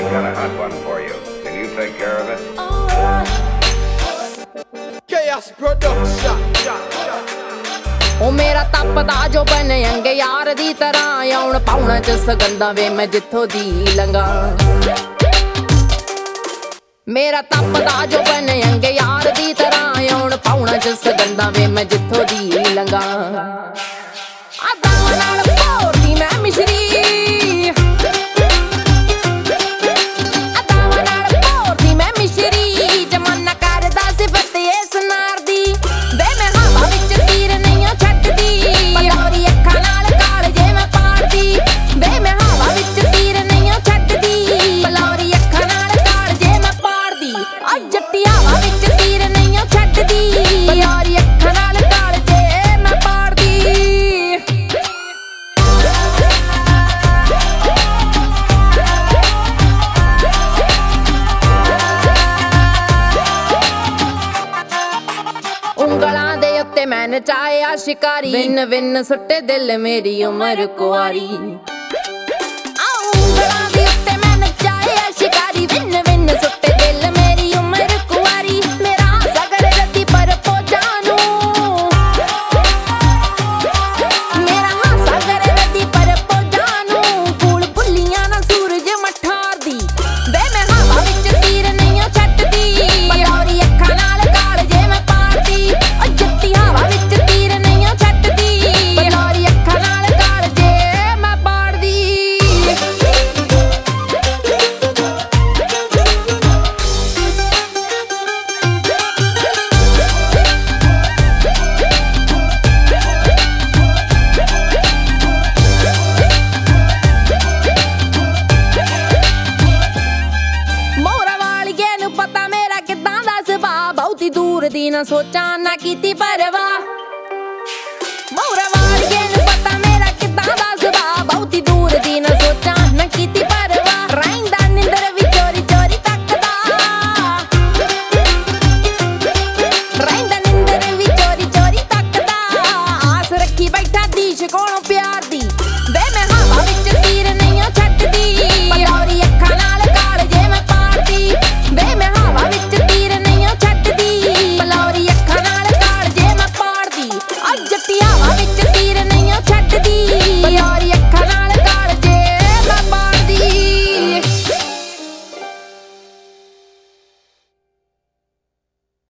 got a hot one for you. Can you take care of it? Chaos Production. ਉਹ ਮੇਰਾ ਤਪਦਾ ਜੋ ਬਨ ਅੰਗ ਯਾਰ ਦੀ ਤਰ੍ਹਾਂ ਆਉਣ ਪਾਉਣਾ ਚ ਸਗੰਦਾ ਵੇ ਮੈਂ ਜਿੱਥੋਂ ਦੀ ਲੰਗਾ ਮੇਰਾ ਤਪਦਾ ਜੋ ਬਨ ਅੰਗ ਯਾਰ ਦੀ ਤਰ੍ਹਾਂ ਆਉਣ ਪਾਉਣਾ ਚ ਸਗੰਦਾ ਵੇ ਮੈਂ ਜਿੱਥੋਂ ਦੀ ਲੰਗਾ ਆਦਾਂ ਨਾਲ ਭੋਰਦੀ ਮੈਂ ਮਿਸ਼ਰੀ ਉਂਗਲਾਂ ਦੇ ਉੱਤੇ ਮੈਂ ਨਚਾਇਆ ਸ਼ਿਕਾਰੀ ਵਿੰਨ ਵਿੰਨ ਸੁੱਟੇ ਦਿਲ ਮੇਰੀ ਉਮਰ ਕੁਆਰੀ ਉਂਗਲਾਂ ਦੇ ਉੱਤੇ ਮੈਂ ਨਚਾਇਆ ਸ਼ਿਕਾਰੀ ਵਿੰਨ ਵਿੰਨ ਸੁੱਟੇ ਦਿਲ ਮੇਰੀ ਉਮਰ ਕੁਆਰੀ ਮੇਰਾ ਸਗਰ ਰੱਦੀ ਪਰ ਪੋਜਾਂ ਨੂੰ ਮੇਰਾ ਸਗਰ ਰੱਦੀ ਪਰ ਪੋਜਾਂ ਨੂੰ ਫੂਲ ਬੁੱਲੀਆਂ ਨਾ ਸੂਰਜ ਮਠਾਰਦੀ ਵੇ ਮੈਂ ਹਵਾ ਵਿੱਚ ਤੀਰ ਨਹੀਂ ਛੱਡਦੀ ਬਲੌਰੀ ਅੱਖਾਂ ਨਾਲ ਕਾਲਜੇ ਮੈਂ ਪਾੜਦੀ ਜੱਟੀ ਹਵਾ ਵਿੱਚ ਤੀਰ ਨਹੀਂ ਛੱਡਦੀ ਬਲੌਰੀ ਅੱਖਾਂ ਨਾਲ ਕਾਲਜੇ ਮੈਂ ਪਾੜਦੀ ਮੋਹਰਾ ਵਾਲੀਏ ਨੂੰ ਪਤਾ ਮੇਰਾ ਕਿੱਦਾਂ ਦਾ ਸੁਭਾਅ ਬਹੁਤੀ ਦੂਰ ਦੀ ਨਾ ਸੋਚਾਂ ਨਾ ਕੀਤੀ ਪਰਵਾਹ ਮੋਹਰਾ ਵਾਲੀਏ ਨੂੰ ਪਤਾ ਮੇਰਾ ਕਿੱਦਾਂ ਦਾ ਸੁਭਾਅ ਬਹੁਤੀ ਦੂਰ ਦੀ ਨਾ ਸੋਚਾਂ ਨਾ ਕੀਤੀ ਪਰਵਾਹ ਰਹਿੰਦਾ ਨਿੰਦਰ ਵੀ ਚੋਰੀ ਚੋਰੀ ਤੱਕਦਾ ਰਹਿੰਦਾ ਨਿੰਦਰ ਵੀ ਚੋਰੀ ਚੋਰੀ ਤੱਕਦਾ ਆਸ ਰੱਖੀ ਬੈਠਾ ਦੀਸ਼ ਕੋਲੋਂ